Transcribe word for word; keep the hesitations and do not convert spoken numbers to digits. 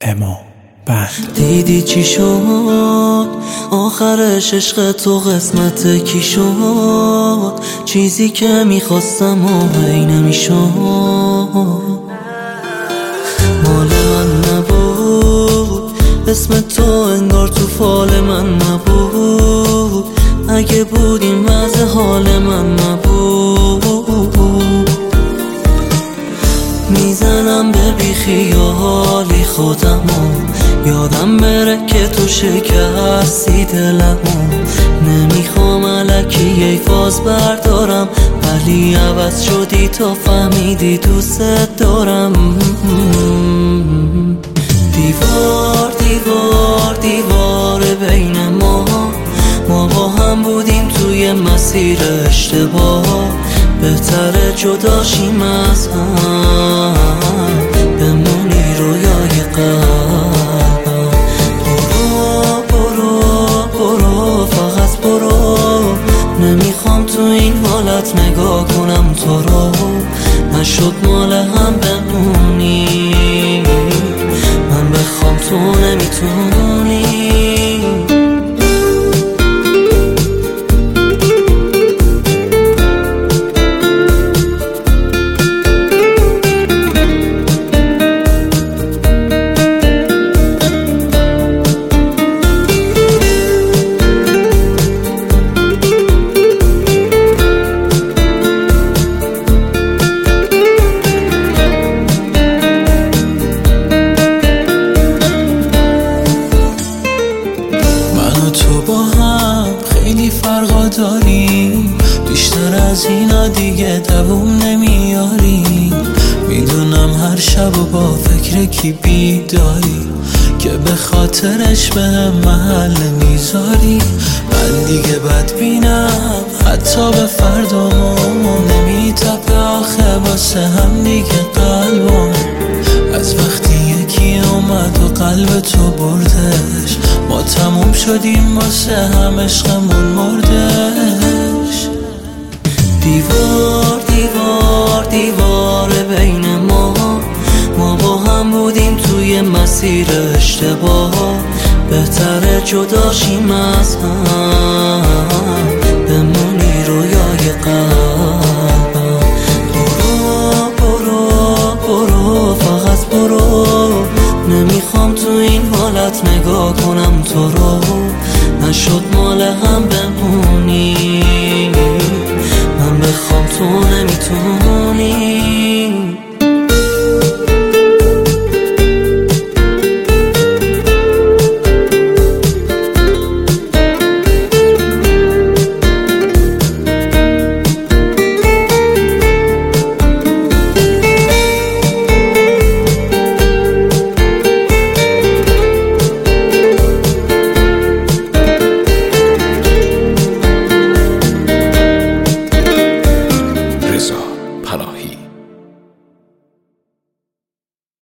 اما بند. دیدی چی شد آخرش، عشق تو قسمت کی شد؟ چیزی که میخواستم و هی نمیشد، مال من نبود، اسم تو انگار تو فال من نبود، اگه بود این وضع حال من نبود. میزنم به بیخیالی خودمو، یادم بره که تو شکستی دلمو، نمیخوام الکی ای فاز بردارم، ولی عوض شدی تا فهمیدی دوست دارم. دیوار دیوار دیوار بین ما، ما با هم بودیم توی مسیر اشتباه، بهتره جدا شیم از هم، بمونی رویای قلبم. برو برو برو فقط برو، نمیخوام تو این حالت نگاه کنم تو رو، نشد مال هم بمونی، من بخوام تو نمیتونی. خیلی فرقا داریم، بیشتر از اینا دیگه دووم نمیاری. میدونم هر شب و با فکر کی بیداری، که به خاطرش به هم محل میذاری. من دیگه بد بینم حتی به فردامون، نمیتپه آخه واسه هم دیگه قلبم. از وقتی یکی اومد و قلب تو بردش، ما تموم شدیم واسه هم، عشقمون مردش. دیوار دیوار دیوار بین ما، ما با هم بودیم توی مسیر اشتباه، بهتره جدا شیم از هم، بمونی رویای قلبم. برو برو برو فقط برو، نمیخوام تو این حالت نگاه کنم تو رو، نشد مال هم بمونی، من بخوام تو نمیتونی.